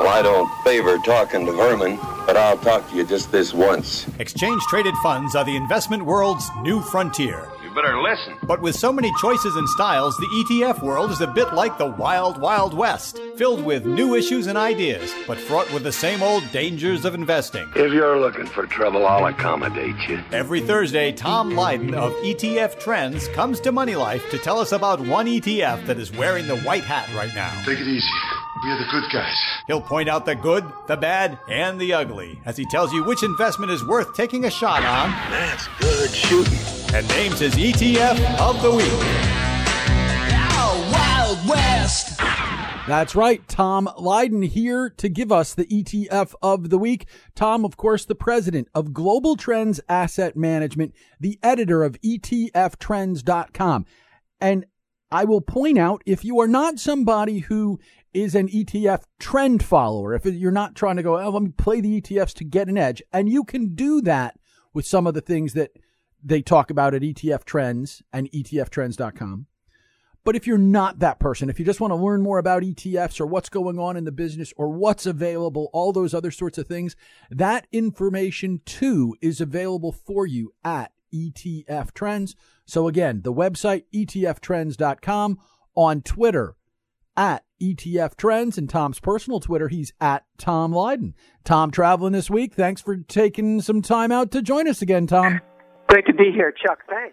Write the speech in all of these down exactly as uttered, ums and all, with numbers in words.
Well, I don't favor talking to vermin, but I'll talk to you just this once. Exchange-traded funds are the investment world's new frontier. You better listen. But with so many choices and styles, the E T F world is a bit like the wild, wild west, filled with new issues and ideas, but fraught with the same old dangers of investing. If you're looking for trouble, I'll accommodate you. Every Thursday, Tom Lydon of E T F Trends comes to Money Life to tell us about one E T F that is wearing the white hat right now. Take it easy. We are the good guys. He'll point out the good, the bad, and the ugly as he tells you which investment is worth taking a shot on. That's good shooting. And names his E T F of the week. Oh, Wild West. That's right. Tom Lydon here to give us the E T F of the week. Tom, of course, the president of Global Trends Asset Management, the editor of E T F trends dot com. And I will point out, if you are not somebody who is an E T F trend follower, if you're not trying to go, oh, let me play the E T Fs to get an edge, and you can do that with some of the things that they talk about at E T F Trends and E T F trends dot com. But if you're not that person, if you just want to learn more about E T Fs or what's going on in the business or what's available, all those other sorts of things, that information too is available for you at E T F Trends. So again, the website, E T F trends dot com, on Twitter, at E T F Trends, and Tom's personal Twitter, he's at Tom Lydon. Tom, traveling this week. Thanks for taking some time out to join us again, Tom. Great to be here, Chuck. Thanks.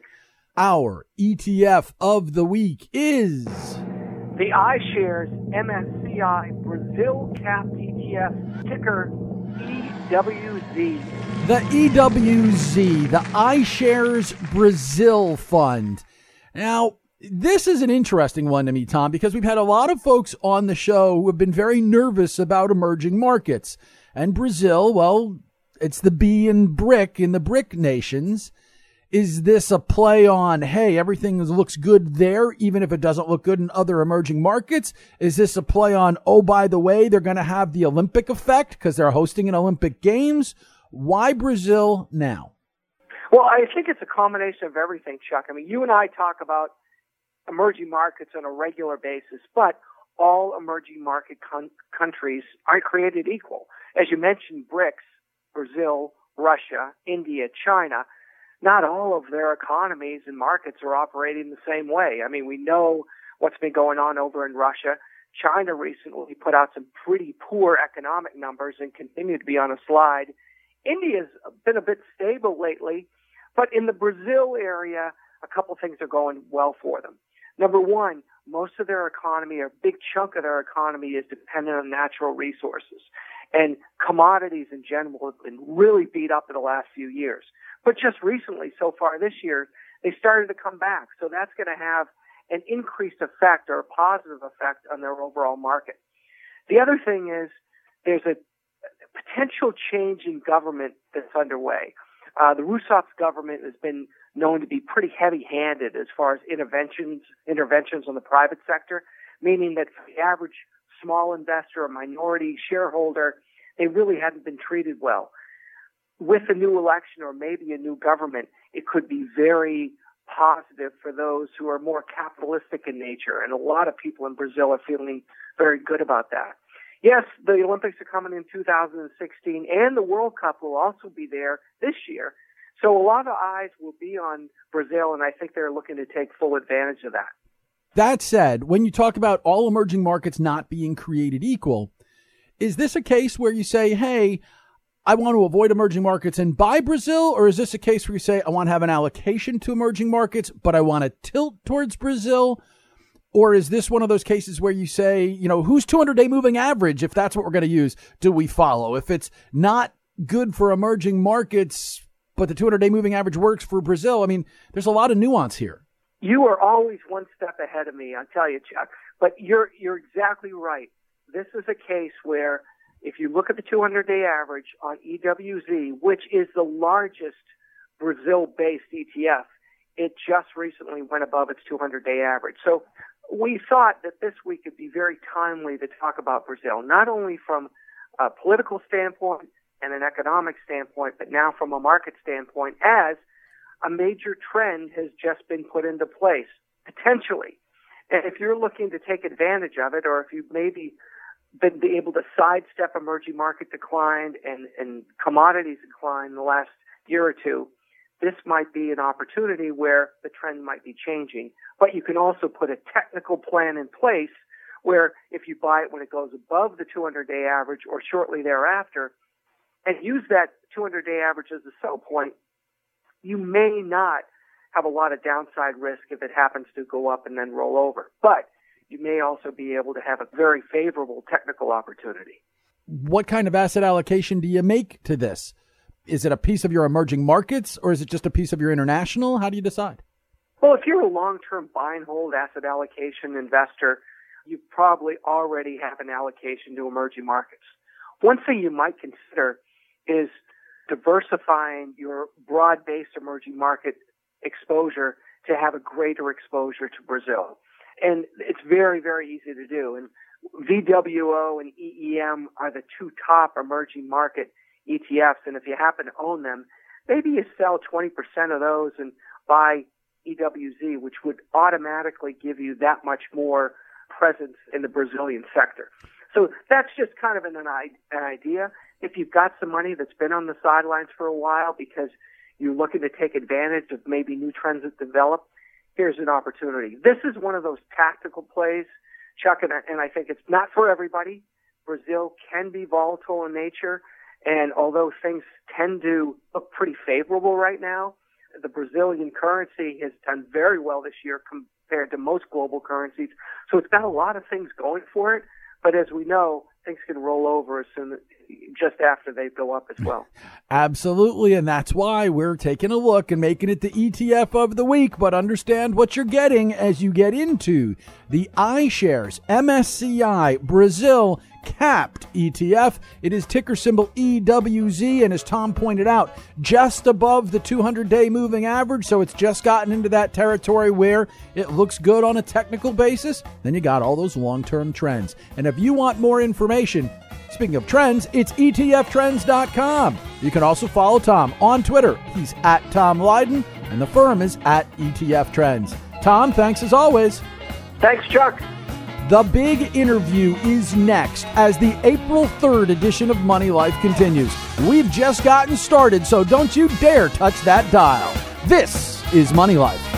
Our E T F of the week is the iShares M S C I Brazil Cap E T F, ticker E W Z. The E W Z, the iShares Brazil Fund. Now, this is an interesting one to me, Tom, because we've had a lot of folks on the show who have been very nervous about emerging markets. And Brazil, well, it's the B in BRIC in the BRIC nations. Is this a play on, hey, everything looks good there, even if it doesn't look good in other emerging markets? Is this a play on, oh, by the way, they're going to have the Olympic effect because they're hosting an Olympic Games? Why Brazil now? Well, I think it's a combination of everything, Chuck. I mean, you and I talk about emerging markets on a regular basis, but all emerging market con- countries aren't created equal. As you mentioned, BRICS, Brazil, Russia, India, China, not all of their economies and markets are operating the same way. I mean, we know what's been going on over in Russia. China recently put out some pretty poor economic numbers and continue to be on a slide. India's been a bit stable lately, but in the Brazil area, a couple things are going well for them. Number one, most of their economy, or a big chunk of their economy, is dependent on natural resources. And commodities in general have been really beat up in the last few years. But just recently, so far this year, they started to come back. So that's going to have an increased effect or a positive effect on their overall market. The other thing is there's a potential change in government that's underway. Uh, the Rousseff's government has been known to be pretty heavy-handed as far as interventions, interventions on the private sector, meaning that for the average small investor or minority shareholder, they really hadn't been treated well. With a new election or maybe a new government, it could be very positive for those who are more capitalistic in nature, and a lot of people in Brazil are feeling very good about that. Yes, the Olympics are coming in two thousand sixteen, and the World Cup will also be there this year. So a lot of eyes will be on Brazil, and I think they're looking to take full advantage of that. That said, when you talk about all emerging markets not being created equal, is this a case where you say, hey, I want to avoid emerging markets and buy Brazil? Or is this a case where you say, I want to have an allocation to emerging markets, but I want to tilt towards Brazil? Or is this one of those cases where you say, you know, who's two hundred day moving average? If that's what we're going to use, do we follow? If it's not good for emerging markets, but the two hundred day moving average works for Brazil, I mean, there's a lot of nuance here. You are always one step ahead of me, I'll tell you, Chuck. But you're you're exactly right. This is a case where if you look at the two hundred day average on E W Z, which is the largest Brazil-based E T F, it just recently went above its two hundred day average. So we thought that this week would be very timely to talk about Brazil, not only from a political standpoint and an economic standpoint, but now from a market standpoint, as a major trend has just been put into place, potentially. And if you're looking to take advantage of it, or if you've maybe been able to sidestep emerging market decline and, and commodities decline in the last year or two, this might be an opportunity where the trend might be changing. But you can also put a technical plan in place where if you buy it when it goes above the two hundred day average or shortly thereafter, and use that two hundred day average as a sell point, you may not have a lot of downside risk if it happens to go up and then roll over. But you may also be able to have a very favorable technical opportunity. What kind of asset allocation do you make to this? Is it a piece of your emerging markets, or is it just a piece of your international? How do you decide? Well, if you're a long-term buy and hold asset allocation investor, you probably already have an allocation to emerging markets. One thing you might consider is diversifying your broad-based emerging market exposure to have a greater exposure to Brazil. And it's very, very easy to do. And V W O and E E M are the two top emerging market E T Fs. And if you happen to own them, maybe you sell twenty percent of those and buy E W Z, which would automatically give you that much more presence in the Brazilian sector. So that's just kind of an, an idea. If you've got some money that's been on the sidelines for a while because you're looking to take advantage of maybe new trends that develop, here's an opportunity. This is one of those tactical plays, Chuck, and I, and I think it's not for everybody. Brazil can be volatile in nature, and although things tend to look pretty favorable right now, the Brazilian currency has done very well this year compared to most global currencies. So it's got a lot of things going for it. But as we know, things can roll over as soon as, just after they go up as well. Absolutely, and that's why we're taking a look and making it the E T F of the week. But understand what you're getting as you get into the iShares M S C I Brazil Capped E T F. It is ticker symbol E W Z, and as Tom pointed out, just above the two hundred day moving average, so it's just gotten into that territory where it looks good on a technical basis. Then you got all those long-term trends. And if you want more information, speaking of trends, it's E T F trends dot com. You can also follow Tom on Twitter. He's at Tom Lydon, and the firm is at E T F Trends. Tom, thanks as always. Thanks, Chuck. The big interview is next as the April third edition of Money Life continues. We've just gotten started, so don't you dare touch that dial. This is Money Life.